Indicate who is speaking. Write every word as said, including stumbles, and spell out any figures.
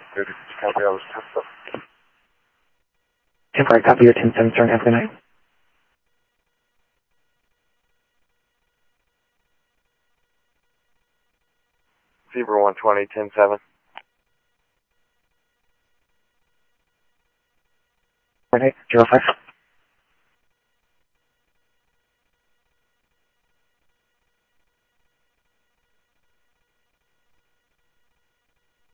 Speaker 1: thirty, copy, I was ten.
Speaker 2: Temporary copy, your ten seven, starting after nine.
Speaker 1: Fever one twenty, ten seven.
Speaker 2: Right, zero five.